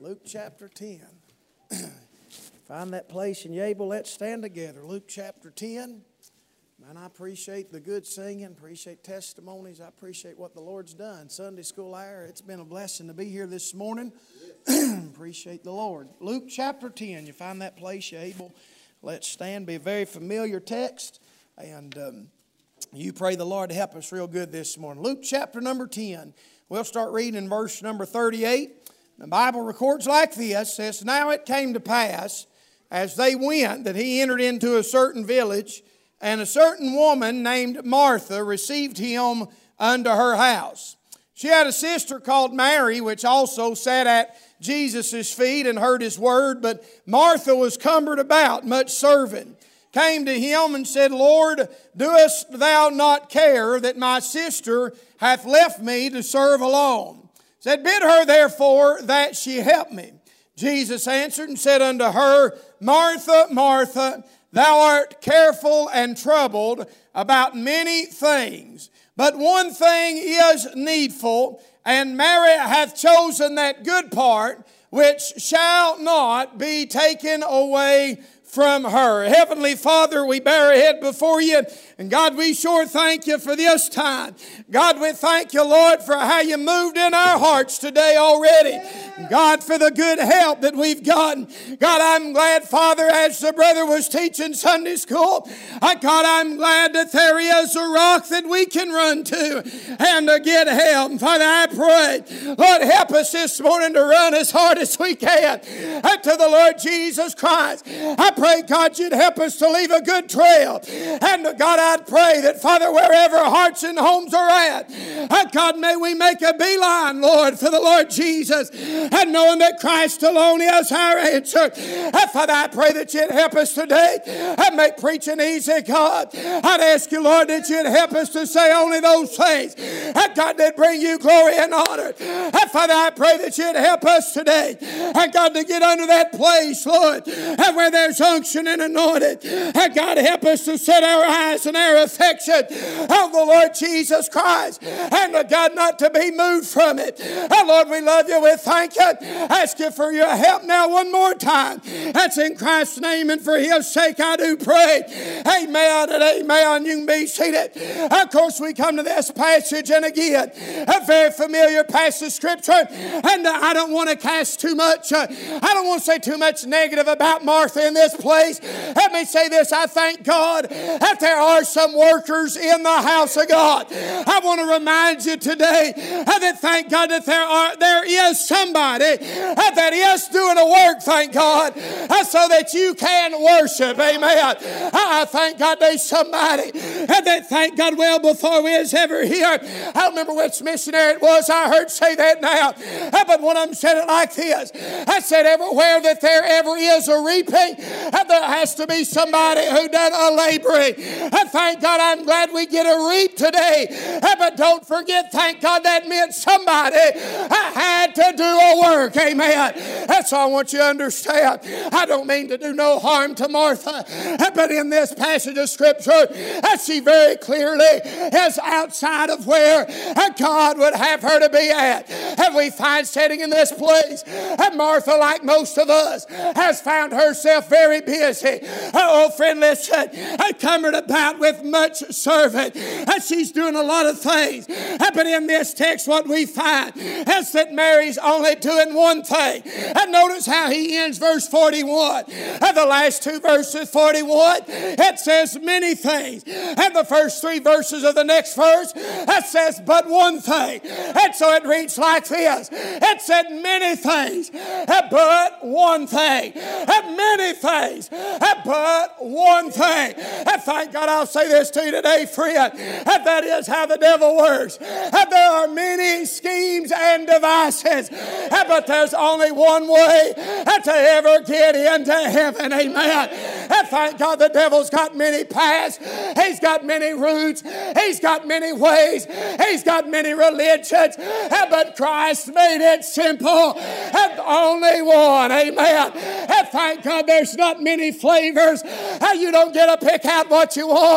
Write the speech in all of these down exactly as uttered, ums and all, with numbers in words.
Luke chapter ten. Find that place and you're able, let's stand together. Luke chapter ten. Man, I appreciate the good singing, appreciate testimonies, I appreciate what the Lord's done. Sunday school hour, it's been a blessing to be here this morning. Appreciate the Lord. Luke chapter ten, you find that place, you're able, let's stand. Be a very familiar text, and um, you pray the Lord to help us real good this morning. Luke chapter number ten, we'll start reading in verse number thirty-eight. The Bible records like this, says, "Now it came to pass, as they went, that he entered into a certain village, and a certain woman named Martha received him unto her house. She had a sister called Mary, which also sat at Jesus' feet and heard his word. But Martha was cumbered about, much serving. Came to him and said, Lord, doest thou not care that my sister hath left me to serve alone? Said, bid her therefore that she help me. Jesus answered and said unto her, Martha, Martha, thou art careful and troubled about many things, but one thing is needful, and Mary hath chosen that good part which shall not be taken away from her." Heavenly Father, we bow our head before you. And God, we sure thank you for this time. God, we thank you, Lord, for how you moved in our hearts today already. God, for the good help that we've gotten. God, I'm glad, Father, as the brother was teaching Sunday school, I, God, I'm glad that there is a rock that we can run to and to get help. And Father, I pray, Lord, help us this morning to run as hard as we can to the Lord Jesus Christ. I pray, God, you'd help us to leave a good trail. And God, I'd pray that, Father, wherever hearts and homes are at, God, may we make a beeline, Lord, for the Lord Jesus, and knowing that Christ alone is our answer. Father, I pray that you'd help us today and make preaching easy, God. I'd ask you, Lord, that you'd help us to say only those things, God, that bring you glory and honor. Father, I pray that you'd help us today, God, to get under that place, Lord, where there's unction and anointed. God, help us to set our eyes and our affection on the Lord Jesus Christ, and God, not to be moved from it. Oh, Lord, we love you. We thank you. Ask you for your help now one more time. That's in Christ's name, and for his sake I do pray. Amen and amen. You can be seated. Of course, we come to this passage, and again, a very familiar passage of Scripture, and I don't want to cast too much, uh, I don't want to say too much negative about Martha in this place. Let me say this. I thank God that there are some workers in the house of God. I want to remind you today that thank God that there are there is somebody that is doing a work, thank God, so that you can worship. Amen. I thank God there's somebody that, thank God, well before we was ever here. I don't remember which missionary it was I heard say that now, but one of them said it like this. I said, everywhere that there ever is a reaping, there has to be somebody who done a laboring. Thank God, I'm glad we get a reap today. But don't forget, thank God, that meant somebody had to do a work. Amen. That's all I want you to understand. I don't mean to do no harm to Martha, but in this passage of Scripture, she very clearly is outside of where God would have her to be at. And we find sitting in this place, and Martha, like most of us, has found herself very busy. Oh, friend, listen, cumbered about with much serving. She's doing a lot of things. But in this text, what we find is that Mary's only doing one thing. And notice how he ends verse forty-one. And the last two verses, forty-one, it says many things. And the first three verses of the next verse, it says but one thing. And so it reads like this. It said many things, but one thing. Many things, but one thing. And thank God, I'll say this to you today, friend, and that is how the devil works. And there are many schemes and devices, but there's only one way to ever get into heaven. Amen. And thank God the devil's got many paths. He's got many routes. He's got many ways. He's got many religions. But Christ made it simple and only one. Amen. And thank God there's not many flavors. You don't get to pick out what you want.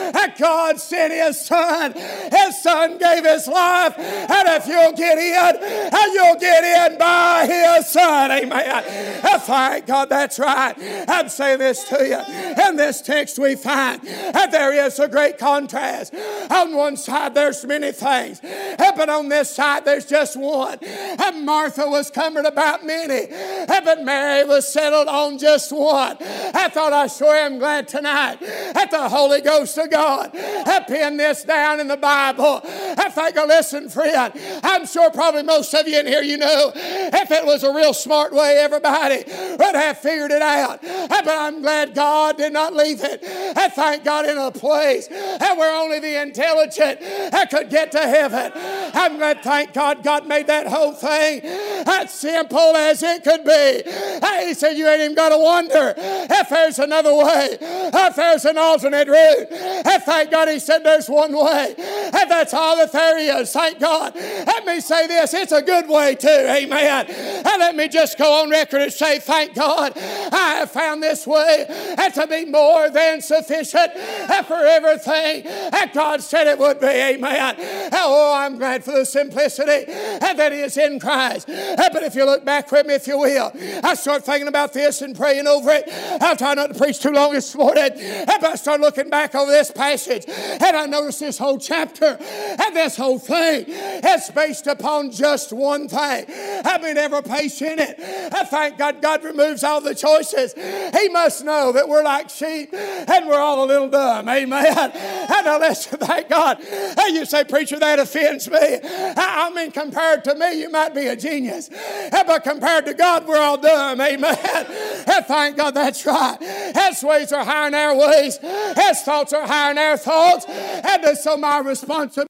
that God sent His Son. His Son gave His life. And if you'll get in, and you'll get in by His Son. Amen. And thank God, that's right. I'm saying this to you. In this text we find that there is a great contrast. On one side there's many things, but on this side there's just one. And Martha was cumbered about many, but Mary was settled on just one. I thought I sure am glad tonight that the Holy Ghost of God had pinned this down in the Bible. I think, listen friend, I'm sure probably most of you in here, you know, if it was a real smart way, everybody would have figured it out. But I'm glad God did not leave it. I thank God in a place where only the intelligent could get to heaven. I'm glad, thank God, God made that whole thing as simple as it could be. He said, you ain't even got to wonder if there's another way, if there's an alternate route. And thank God He said there's one way. And that's all that there is. Thank God. Let me say this. It's a good way too. Amen. And let me just go on record and say, thank God I have found this way and to be more than sufficient for everything that God said it would be. Amen. Oh, I'm glad for the simplicity that is in Christ. But if you look back with me, if you will, I start thinking about this and praying over it. I'll try not to preach too long this morning, but I start looking back over this passage and I notice this whole chapter and this whole thing is based upon just one thing. I mean, every place in it. I thank God God removes all the choices. He must know that we're like sheep and we're all a little dumb. Amen. And now listen, thank God. And you say, preacher, that offends me. I mean, compared to me, you might be a genius. But compared to God, we're all dumb. Amen. And thank God that's right. His ways are higher than our ways. His thoughts are higher than our thoughts. And so my responsibility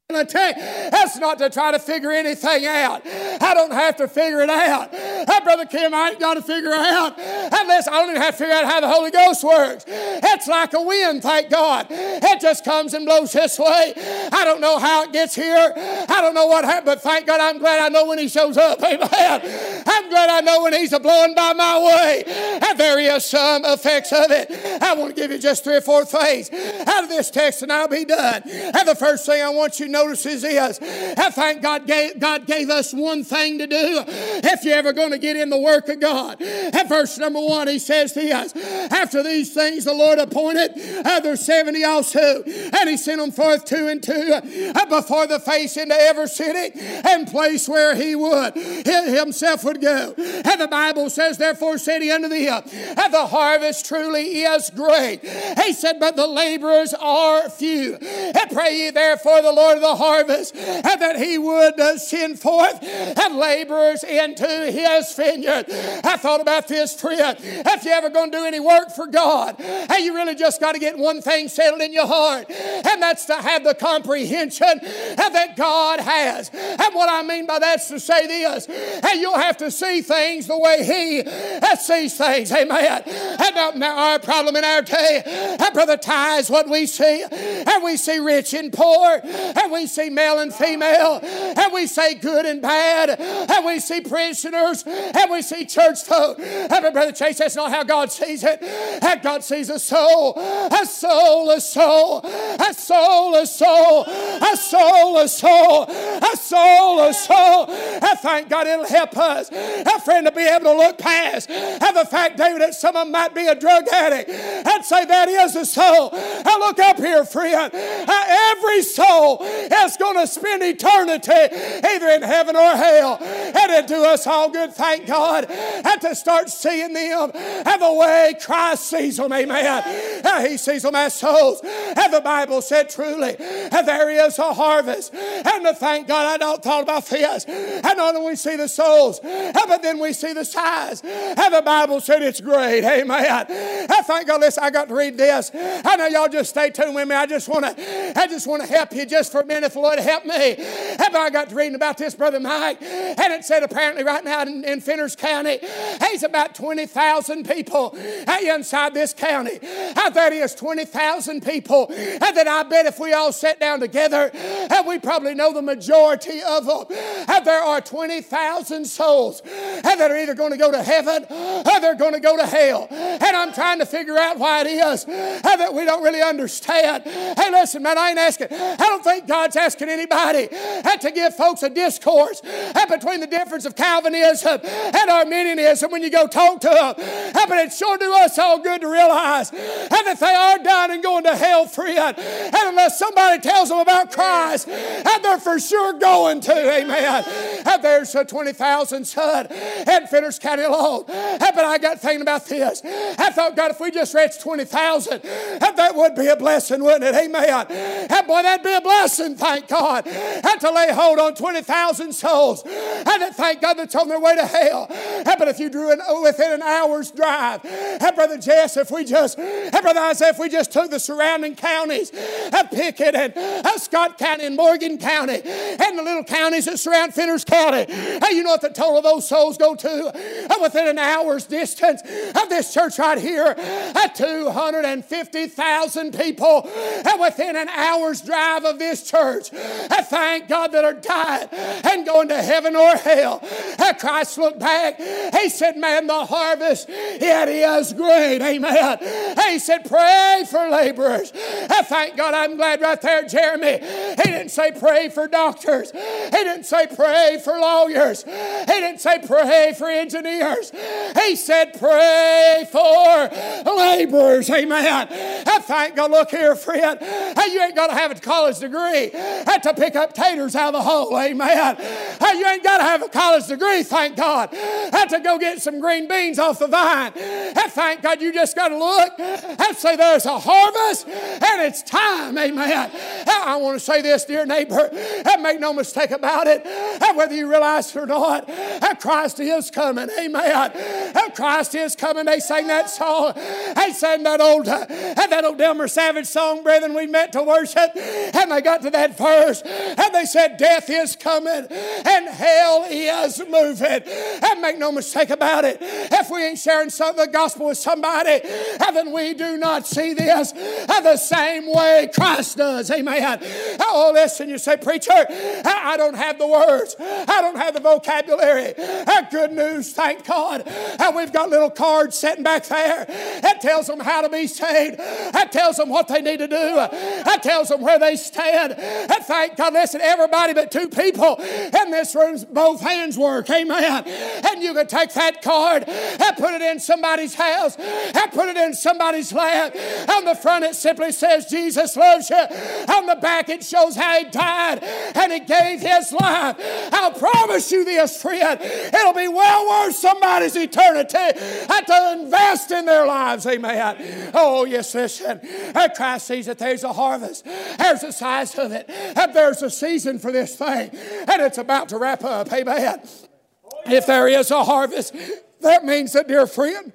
is not to try to figure anything out. I don't have to figure it out. Hey, Brother Kim, I ain't got to figure it out. Unless I don't even have to figure out how the Holy Ghost works. It's like a wind, thank God. It just comes and blows this way. I don't know how it gets here. I don't know what happened, but thank God I'm glad I know when He shows up. Amen. I'm glad I know when He's a blowing by my way. And there is some effects of it. I want to give you just three or four things out of this text and I'll be done. And the first thing I want you to notice is this. I thank God gave, God gave us one thing to do if you're ever going to get in the work of God. And verse number one, He says this. After these things the Lord appointed other seventy also. And He sent them forth two and two before the face into every city and place where He would. He Himself would go. And the Bible says, therefore said He unto thee, and the harvest truly is great. He said, but the laborers are few. And pray ye therefore the Lord of the harvest, and that He would uh, send forth and laborers into His vineyard. I thought about this, friend. If you're ever going to do any work for God, hey, you really just got to get one thing settled in your heart, and that's to have the comprehension that God has. And what I mean by that is to say this, hey, you'll have to see things the way He sees things. Amen. And now, now our problem in our day, and Brother Ty, is what we see. And we see rich and poor, and we see male and female, and we say good and bad, and we see prisoners, and we see church folk. But Brother Chase, that's not how God sees it. And God sees a soul, a soul, a soul, a soul, a soul, a soul, a soul, a soul, a soul. And thank God it'll help us, a friend, to be able to look past and the fact, David, that someone might be a drug addict and say that is a soul. And look up here, friend. Every soul is going to spend eternity either in heaven or hell. And it do us all good, thank God, and to start seeing them and the way Christ sees them. Amen. He sees them as souls. And the Bible said truly, and there is a harvest. And to thank God, I don't thought about this. And not only we see the souls, but then we see the size. And the Bible said it's great. Amen. I thank God. Listen, I got to read this. I know y'all just stay tuned with me. I just want to, I just want to help you just for a minute if the Lord help me. But I got to reading about this, Brother Mike, and it said apparently right now in, in Fenner's County, there's about twenty thousand people inside this county. That is twenty thousand people. And then I bet if we all sat down together, and we probably know the majority of them, and there are twenty thousand souls and that are either going to go to heaven or they're going to go to hell. And I'm trying to figure out why it is that we don't really understand. Hey, listen, man, I ain't asking. I don't think God's asking anybody to give folks a discourse between the difference of Calvinism and Arminianism when you go talk to them. But it sure do us all good to realize that they are dying and going to hell, friend. And unless somebody tells them about Christ, and they're for sure going to, amen. And there's a twenty thousand son in Fenner's County alone. But I got thinking about this. I thought, God, if we just reached twenty thousand, that would be a blessing, wouldn't it? Amen. And boy, that'd be a blessing, thank God. And to lay hold on twenty thousand souls. And then thank God that's on their way to hell. But if you drew an, within an hour's drive, and Brother Jess, if we just, and Brother Isaiah, if we just took the surrounding counties of Pickett and uh, Scott County and Morgan County and the little counties that surround Fenner's County, hey, you know what the total of those souls go to? Uh, within an hour's distance of this church right here, uh, two hundred fifty thousand people uh, within an hour's drive of this church. Uh, thank God that are dying and going to heaven or hell. Uh, Christ looked back. He said, man, the harvest, it is great. Amen. He said, pray for laborers. Uh, thank God, I'm glad right there, Jeremy. He didn't say pray for doctors. He didn't say pray for lawyers. He didn't say pray for engineers. He said pray for laborers. Amen. Uh, thank God, look here, friend. Uh, you ain't got to have a college degree uh, to pick up taters out of the hole. Amen. Uh, you ain't got to have a college degree, thank God, uh, to go get some green beans off the vine. Uh, thank God, you just got to look and say there's a harvest and it's time. Amen. Uh, I want to say this, dear neighbor, and make no mistake about it, uh, whether you realize it or not, uh, Christ is coming. Amen. Uh, Christ is coming. They sang that song. They sang that old, uh, that old Delmer Savage song, brethren, we met to worship, and they got to that verse, and they said, death is coming, and hell is moving. And make no mistake about it, if we ain't sharing some, the gospel with somebody, then we do not see this the same way Christ does. Amen. Oh, listen, you say, preacher, I don't have the words. I don't have the vocabulary. Good news, thank God. We've got little cards sitting back there that tells them how to be saved. That tells them what they need to do. That tells them where they stand. And thank God, listen, everybody but two people in this room, both hands work. Amen. And you can take that card and put it in somebody's house and put it in somebody's lap. On the front it simply says Jesus loves you. On the back it shows how he died and he gave his life. I'll promise you this, friend, it'll be well worth somebody's eternity to invest in their lives. Amen. Oh, yes, listen. Christ sees that there's a harvest. There's the size of it. And there's a season for this thing. And it's about to wrap up. Amen. If there is a harvest, that means that, dear friend,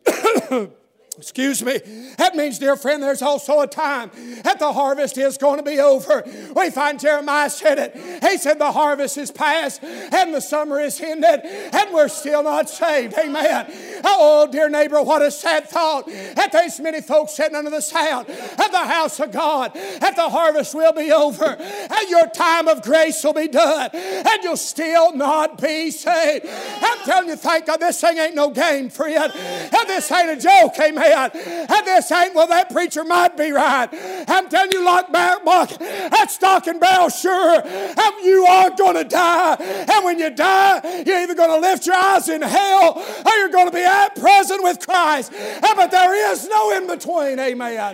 excuse me. That means, dear friend, there's also a time that the harvest is going to be over. We find Jeremiah said it. He said the harvest is past and the summer is ended and we're still not saved. Amen. Oh, dear neighbor, what a sad thought that there's many folks sitting under the sound of the house of God, that the harvest will be over and your time of grace will be done and you'll still not be saved. I'm telling you, thank God, this thing ain't no game, friend. And this ain't a joke. Amen. And this ain't, well, that preacher might be right. I'm telling you, like Mark, that stock and barrel, sure, you are going to die. And when you die, you're either going to lift your eyes in hell or you're going to be at present with Christ. But there is no in between. Amen.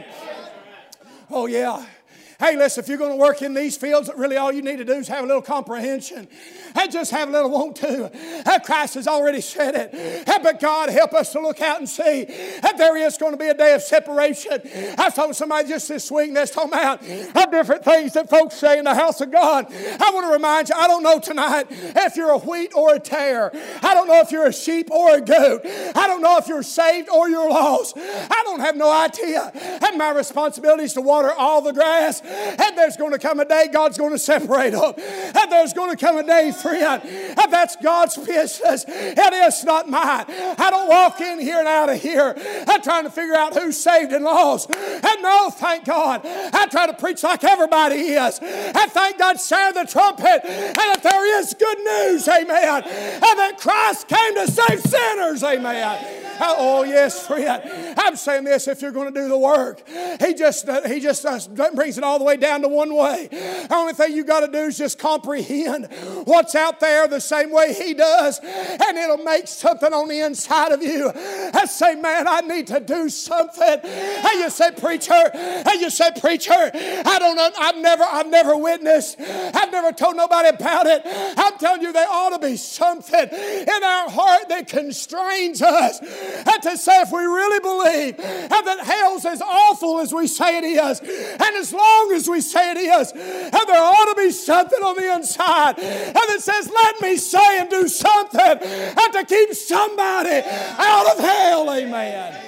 Oh, yeah. Hey, listen, if you're going to work in these fields, really all you need to do is have a little comprehension and just have a little want to. Christ has already said it. But God, help us to look out and see that there is going to be a day of separation. I was talking to somebody just this week that's talking about different things that folks say in the house of God. I want to remind you, I don't know tonight if you're a wheat or a tare. I don't know if you're a sheep or a goat. I don't know if you're saved or you're lost. I don't have no idea. And my responsibility is to water all the grass And there's going to come a day God's going to separate them. And there's going to come a day, friend, and that's God's business. It is not mine. I don't walk in here and out of here. I'm trying to figure out who's saved and lost. And no, thank God, I try to preach like everybody is. And thank God, sound the trumpet, and that there is good news, amen. And that Christ came to save sinners, amen. Oh, yes, friend. I'm saying this, if you're going to do the work, He just uh, he just uh, brings it all the way down to one way. The only thing you got to do is just comprehend what's out there the same way He does, and it'll make something on the inside of you. I say, man, I need to do something. And you say, preacher, and you say, preacher, I don't know, I've never, I've never witnessed, I've never told nobody about it. I'm telling you, there ought to be something in our heart that constrains us. And to say, if we really believe and that hell's as awful as we say it is, and as long as we say it is, and there ought to be something on the inside and that says, let me say and do something and to keep somebody out of hell, amen.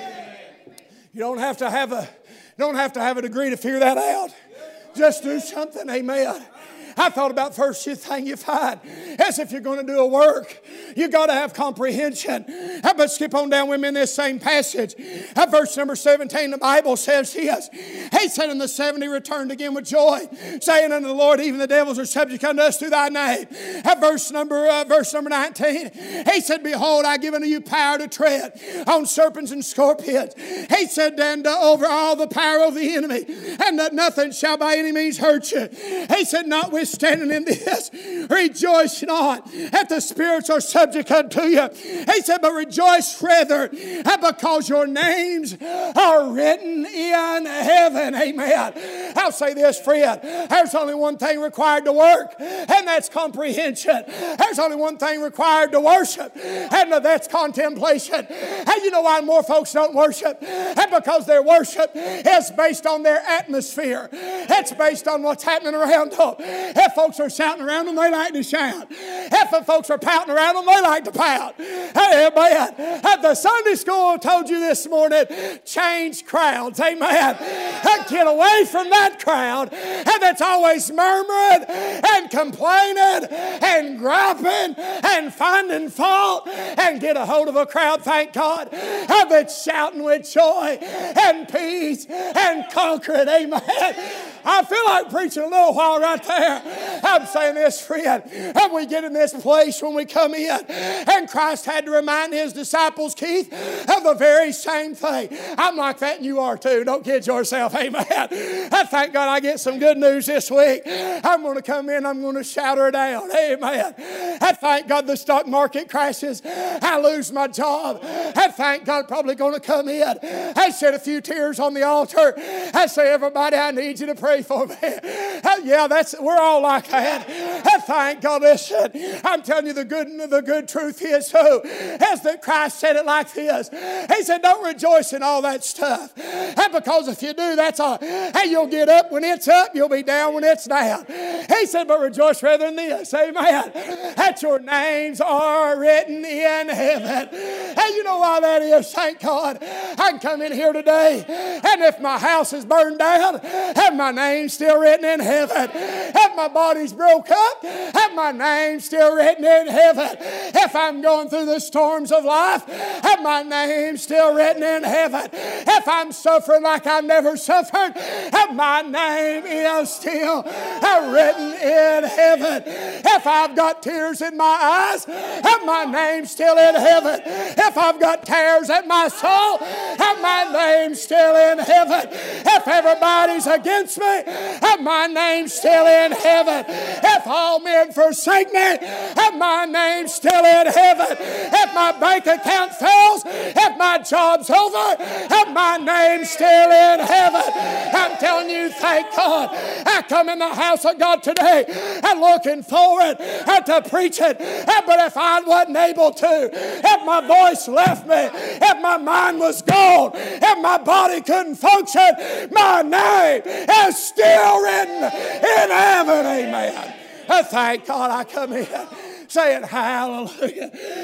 You don't have to have a, you don't have to have a degree to figure that out. Just do something, amen. I thought about first thing you find is if you're going to do a work, you got to have comprehension. How about skip on down with me in this same passage? At verse number seventeen, the Bible says this. He said, and the seventy returned again with joy, saying unto the Lord, even the devils are subject unto us through thy name. At verse number, uh, verse number nineteen, he said, behold, I give unto you power to tread on serpents and scorpions. He said, and uh, over all the power of the enemy, and that nothing shall by any means hurt you. He said, notwithstanding in this, rejoice not that the spirits are subject unto you. He said, but rejoice rather because your names are written in heaven. Amen. I'll say this, friend. There's only one thing required to work, and that's comprehension. There's only one thing required to worship, and that's contemplation. And you know why more folks don't worship? And because their worship is based on their atmosphere. It's based on what's happening around them. If folks are shouting around them, they like to shout. If the folks are pouting around them, they like to pout. Amen. At the Sunday school told you this morning, change crowds. Amen. Get away from that crowd and that's always murmuring and complaining and griping and finding fault, and get a hold of a crowd, thank God, that's shouting with joy and peace and conquering. Amen. I feel like preaching a little while right there. I'm saying this, friend, and we get in this place when we come in, and Christ had to remind His disciples, Keith, of the very same thing. I'm like that, and you are too. Don't kid yourself. Amen. I thank God I get some good news this week. I'm going to come in, I'm going to shout her down. Amen. I thank God the stock market crashes. I lose my job. I thank God probably going to come in. I shed a few tears on the altar. I say, everybody, I need you to pray for me. Yeah, that's we're all like that. I thank God. Listen, I'm telling you, the good the good truth is so as that Christ said it like this. He said, don't rejoice in all that stuff. And because if you do, that's all. Hey, you'll get up when it's up, you'll be down when it's down. He said, but rejoice rather than this. Amen. That your names are written in heaven. Hey, you know why that is? Thank God. I can come in here today, and if my house is burned down, have my name still written in heaven. If my body's broke up, have my name still written in heaven. If I'm going through the storms of life, have my name still written in heaven. If I'm suffering like I've never suffered, have my name is still written in heaven. If I've got tears in my eyes, have my name still in heaven. If I've got tears in my soul, have my name still in heaven. If everybody's against me, have my name still in heaven. If all men forsake me, have my name still in heaven. If my bank account fails, if my job's over, have my name still in heaven. I'm telling you, thank God, I come in the house of God today and looking forward to preaching. But if I wasn't able to, if my voice left me, if my mind was gone, if my body couldn't function, my name is still written in heaven. Amen. I thank God I come in saying hallelujah.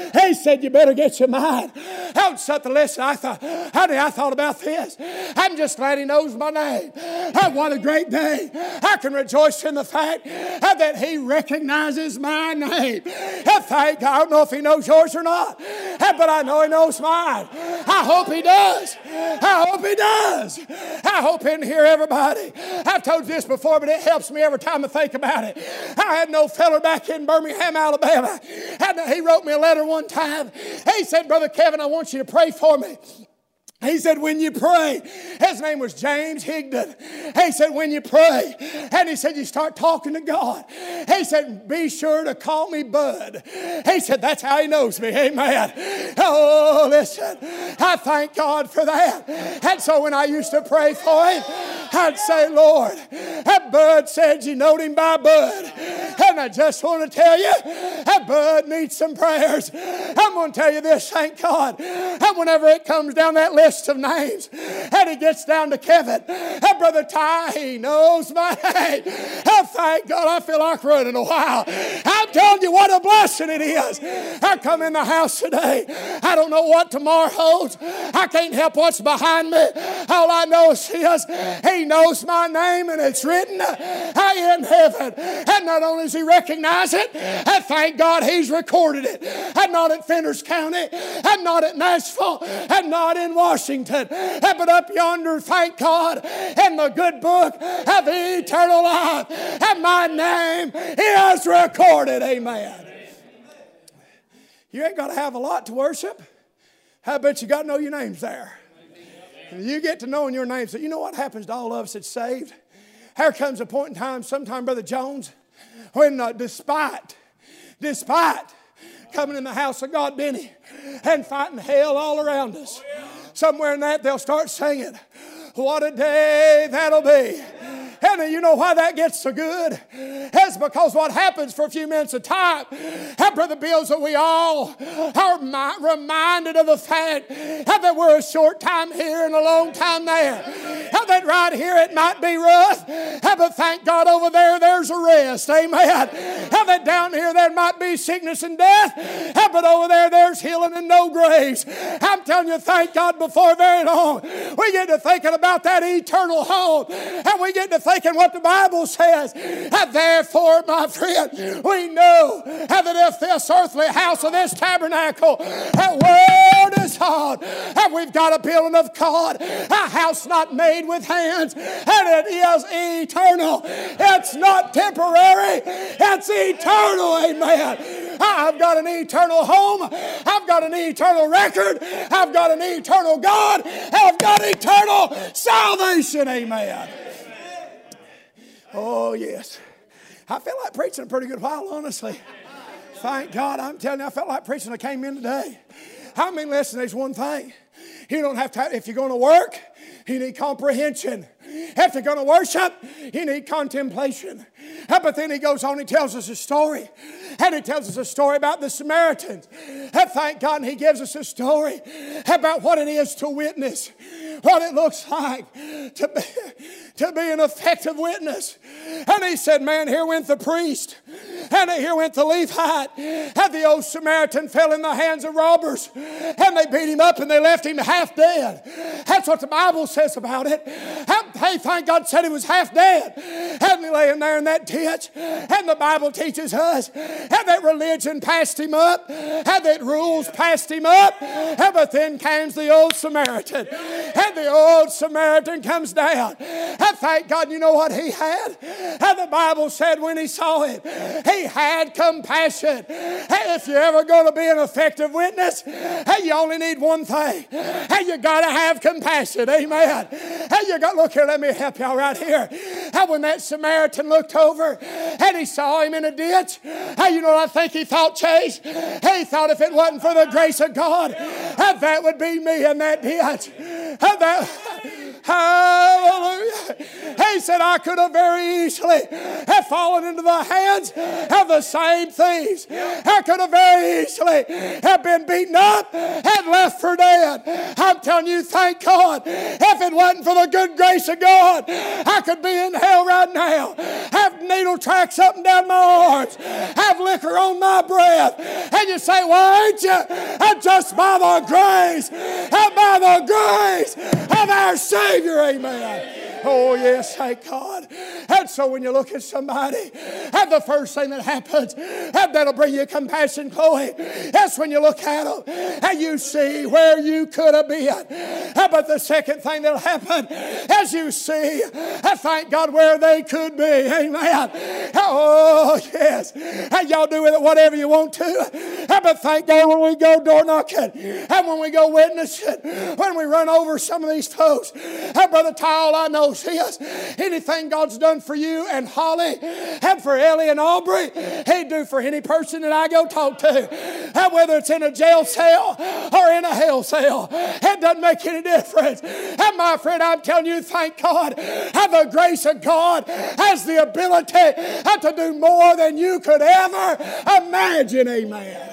He said, you better get your mind. That was something, listen, I thought, honey, I thought about this. I'm just glad he knows my name. Oh, what a great day. I can rejoice in the fact that he recognizes my name. Thank God. I don't know if he knows yours or not, but I know he knows mine. I hope he does. I hope he does. I hope in here, everybody. I've told you this before, but it helps me every time I think about it. I had no feller back in Birmingham, Alabama. He wrote me a letter one time. He said, Brother Kevin, I want you to pray for me. He said, when you pray, his name was James Higdon. He said, when you pray, and he said, you start talking to God. He said, be sure to call me Bud. He said, that's how he knows me. Amen. Oh, listen, I thank God for that. And so when I used to pray for him, I'd say, Lord, that Bud said you knowed him by Bud. And I just want to tell you, that Bud needs some prayers. I'm going to tell you this, thank God. And whenever it comes down that list of names, and he gets down to Kevin, and Brother Ty, he knows my name. Oh, thank God, I feel like running a while. I'm telling you what a blessing it is. I come in the house today. I don't know what tomorrow holds. I can't help what's behind me. All I know is he knows my name, and it's written in heaven. And not only does he recognize it, and thank God he's recorded it. And not in Feners County, and not at Nashville, and not in Washington. Washington, but up yonder, thank God, in the good book of eternal life, and my name is recorded. Amen. You ain't got to have a lot to worship. I bet you got to know your names there. And you get to knowing your names. So you know what happens to all of us that's saved? There comes a point in time, sometime, Brother Jones, when uh, despite, despite coming in the house of God, Benny, and fighting hell all around us, somewhere in that they'll start singing, what a day that'll be. And you know why that gets so good? It's because what happens for a few minutes of time, and Brother Bill, that we all are reminded of the fact that we're a short time here and a long time there. And that right here it might be rough, but thank God over there there's a rest. Amen. And that down here there might be sickness and death, but over there there's healing and no graves. I'm telling you, thank God, before very long we get to thinking about that eternal home, and we get to thinking what the Bible says. And therefore, my friend, we know that if this earthly house of this tabernacle, that word is hard, and we've got a building of God, a house not made with hands, and it is eternal. It's not temporary, it's eternal. Amen. I've got an eternal home, I've got an eternal record, I've got an eternal God, I've got eternal salvation. Amen. Oh, yes. I felt like preaching a pretty good while, honestly. Thank God. I'm telling you, I felt like preaching. I came in today. I mean, listen, there's one thing. You don't have to, if you're going to work, you need comprehension. If you're going to worship, you need contemplation. But then he goes on, he tells us a story. And he tells us a story about the Samaritans. And thank God, and he gives us a story about what it is to witness. What it looks like to be, to be an effective witness. And he said, man, here went the priest. And here went the Levite. And the old Samaritan fell in the hands of robbers. And they beat him up and they left him half dead. That's what the Bible says about it. And hey, thank God said he was half dead. And he laying there in that ditch. And the Bible teaches us and that religion passed him up. And that rules passed him up. And but then comes the old Samaritan. And the old Samaritan comes down. And thank God, you know what he had? And the Bible said when he saw him, he had compassion. Hey, if you're ever going to be an effective witness, hey, you only need one thing. Hey, you got to have compassion. Amen. Hey, you got, look here, let me help y'all right here. And when that Samaritan looked over and he saw him in a ditch, hey, you know what I think he thought, Chase? He thought if it wasn't for the grace of God, that would be me in that ditch. And that, hallelujah. He said, I could have very easily have fallen into the hands of the same thieves. I could have very easily have been beaten up and left for dead. I'm telling you, thank God, if it wasn't for the good grace of God, I could be in hell right now, have needle tracks up and down my arms, have liquor on my breath. And you say, why ain't you? And just by the grace, and by the grace of our Savior, amen. Oh, yes, thank God. And so when you look at somebody, and the first thing that happens, and that'll bring you compassion, Chloe, that's when you look at them and you see where you could have been. But the second thing that'll happen is you see, and thank God, where they could be. Amen. Oh, yes. And y'all do with it whatever you want to. But thank God when we go door knocking, and when we go witnessing, when we run over some of these folks. And Brother Ty, all I know is this, anything God's done for you and Holly and for Ellie and Aubrey, He'd do for any person that I go talk to. And whether it's in a jail cell or in a hell cell, it doesn't make any difference. And my friend, I'm telling you, thank God, and the grace of God has the ability to do more than you could ever imagine. Amen.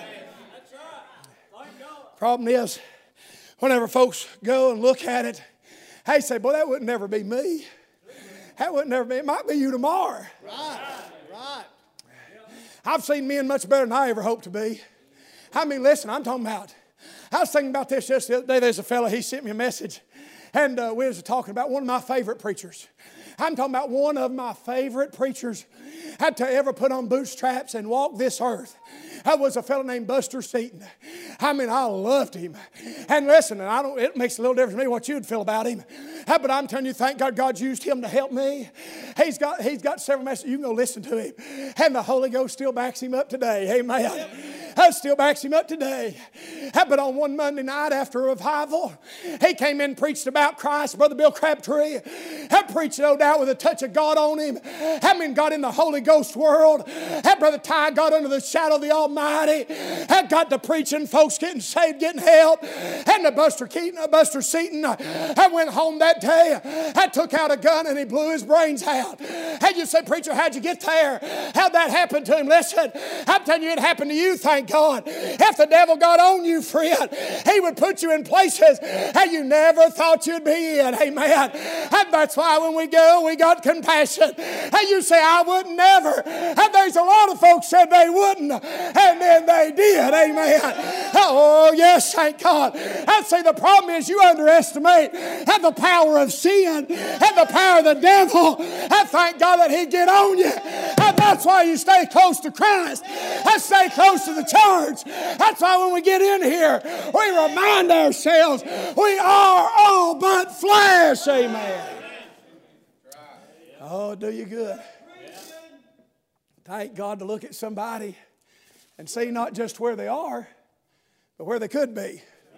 Problem is, whenever folks go and look at it, they say, boy, that would never be me. That would never be. It might be you tomorrow. Right, right. I've seen men much better than I ever hoped to be. I mean, listen, I'm talking about, I was thinking about this just the other day. There's a fella, he sent me a message, and uh, we was talking about one of my favorite preachers. I'm talking about one of my favorite preachers had to ever put on bootstraps and walk this earth. That was a fellow named Buster Seaton. I mean, I loved him. And listen, and I don't, it makes a little difference to me what you'd feel about him. But I'm telling you, thank God God's used him to help me. He's got, he's got several messages. You can go listen to him. And the Holy Ghost still backs him up today. Amen. That still backs him up today. But on one Monday night after a revival, he came in and preached about Christ. Brother Bill Crabtree had preached, no doubt, with a touch of God on him. I mean, got in the Holy Ghost world. And Brother Ty got under the shadow of the Almighty. Had got to preaching, folks getting saved, getting help. And the Buster Keaton, uh, Buster Seaton, uh, I went home that day. I took out a gun and he blew his brains out. And you say, preacher, how'd you get there? How'd that happen to him? Listen, I'm telling you, it happened to you, thank God. If the devil got on you, friend, he would put you in places that you never thought you'd be in. Amen. And that's why when we go, we got compassion. And you say, I would never. And there's a lot of folks said they wouldn't. And then they did. Amen. Oh, yes, thank God. I'd say the problem is you underestimate the power of sin and the power of the devil. And thank God that he'd get on you. And that's why you stay close to Christ. And stay close to the church. That's why when we get in here, we remind ourselves we are all but flesh. Amen. Oh, do you good. Thank God to look at somebody and see not just where they are, but where they could be.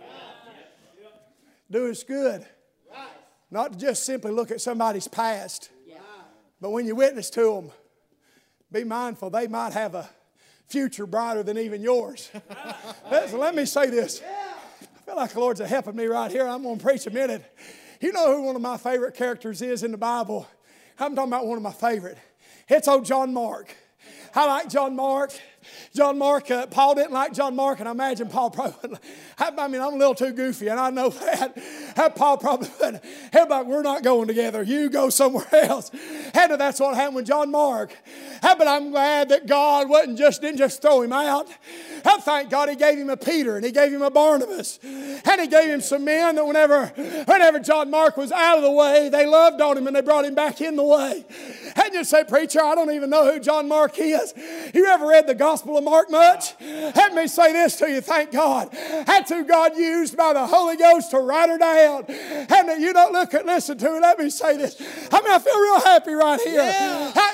Do us good. Not to just simply look at somebody's past, but when you witness to them, be mindful they might have a future brighter than even yours. So let me say this. I feel like the Lord's helping me right here. I'm going to preach a minute. You know who one of my favorite characters is in the Bible? I'm talking about one of my favorite. It's old John Mark. I like John Mark. John Mark, uh, Paul didn't like John Mark, and I imagine Paul probably, I mean, I'm a little too goofy, and I know that. Uh, Paul probably went, everybody, we're not going together. You go somewhere else. And that's what happened with John Mark. Uh, but I'm glad that God wasn't just, didn't just throw him out. I thank God he gave him a Peter, and he gave him a Barnabas. And he gave him some men that whenever, whenever John Mark was out of the way, they loved on him, and they brought him back in the way. And you say, preacher, I don't even know who John Mark is. You ever read the Gospel of Mark much? Let me say this to you, thank God. That's who God used by the Holy Ghost to write her down. And you don't look at, listen to it, let me say this. I mean, I feel real happy right here. Yeah.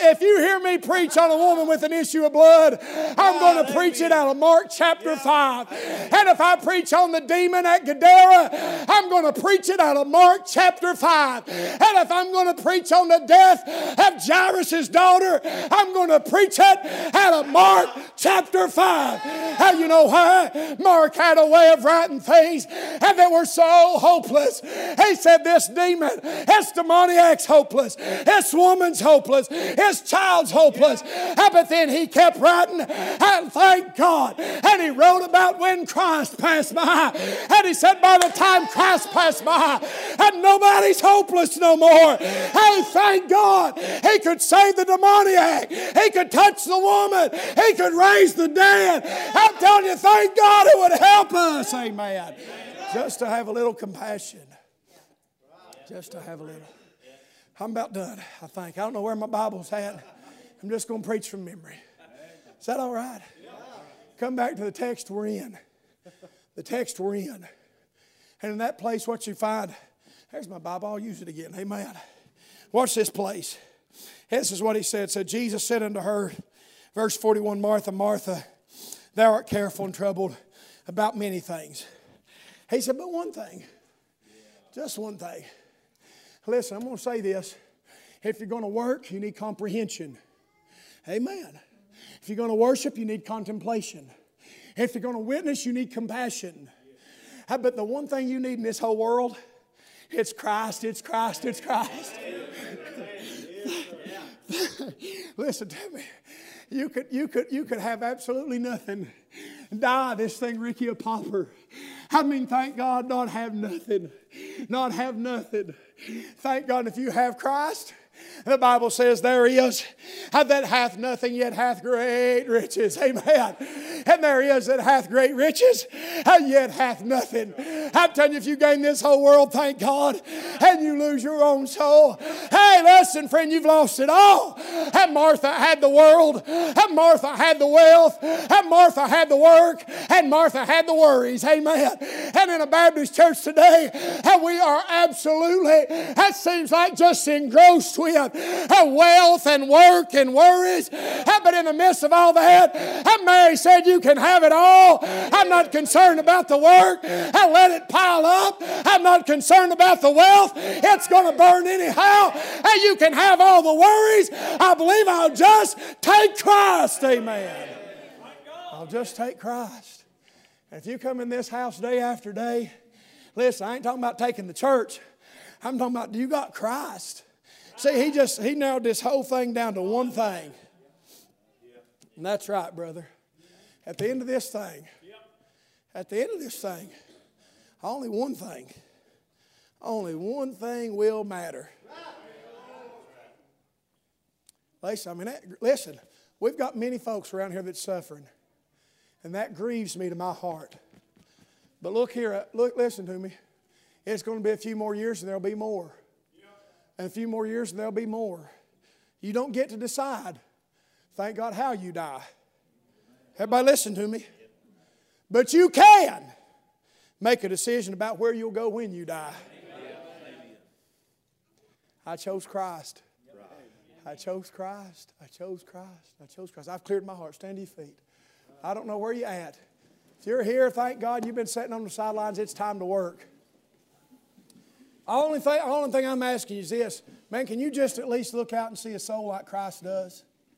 I, if you hear me preach on a woman with an issue of blood, I'm going to preach it out of Mark chapter five. And if I preach on the demon at Gadara, I'm going to preach it out of Mark chapter five. And if I'm going to preach on the death of Jairus' daughter, I'm going to preach it out of Mark chapter five. How you know why? Mark had a way of writing things and they were so hopeless. He said this demon, this demoniac's hopeless, this woman's hopeless, his child's hopeless. But then he kept writing, and thank God. And he wrote about when Christ passed by. And he said by the time Christ passed by, and nobody's hopeless no more. Hey, thank God. He could save the demoniac. He could touch the woman. He could raise the dead. I'm telling you, thank God it would help us. Amen. Just to have a little compassion. Just to have a little. I'm about done, I think. I don't know where my Bible's at. I'm just going to preach from memory. Is that all right? Come back to the text we're in. The text we're in. And in that place, what you find, there's my Bible. I'll use it again. Amen. Watch this place. This is what he said. So Jesus said unto her, verse forty-one, Martha, Martha, thou art careful and troubled about many things. He said, but one thing. Just one thing. Listen, I'm going to say this. If you're going to work, you need comprehension. Amen. If you're going to worship, you need contemplation. If you're going to witness, you need compassion. But the one thing you need in this whole world, it's Christ, it's Christ, it's Christ. Listen to me. You could, you could, you could have absolutely nothing. Die, this thing, Ricky, a pauper. I mean, thank God, not have nothing. Not have nothing. Thank God if you have Christ. The Bible says there is that hath nothing yet hath great riches. Amen. And there is that hath great riches and yet hath nothing. I'm telling you, if you gain this whole world, thank God, and you lose your own soul. Hey, listen, friend, you've lost it all. And Martha had the world. And Martha had the wealth. And Martha had the work. And Martha had the worries. Amen. And in a Baptist church today, and we are absolutely, that seems like just engrossed with wealth and work and worries. But in the midst of all that, Mary said, you can have it all. I'm not concerned about the work. I let it pile up. I'm not concerned about the wealth. It's going to burn anyhow. And you can have all the worries. I believe I'll just take Christ. Amen. I'll just take Christ. And if you come in this house day after day, listen, I ain't talking about taking the church. I'm talking about, do you got Christ? See, he just, he narrowed this whole thing down to one thing. And that's right, brother. At the end of this thing, at the end of this thing, only one thing, only one thing will matter. Listen, I mean, that, listen, we've got many folks around here that's suffering. And that grieves me to my heart. But look here, look, listen to me. It's going to be a few more years and there'll be more. And a few more years and there'll be more. You don't get to decide, thank God, how you die. Everybody listen to me. But you can make a decision about where you'll go when you die. I chose Christ. I chose Christ. I chose Christ. I chose Christ. I've cleared my heart. Stand to your feet. I don't know where you're at. If you're here, thank God you've been sitting on the sidelines. It's time to work. The only thing, only thing I'm asking you is this. Man, can you just at least look out and see a soul like Christ does?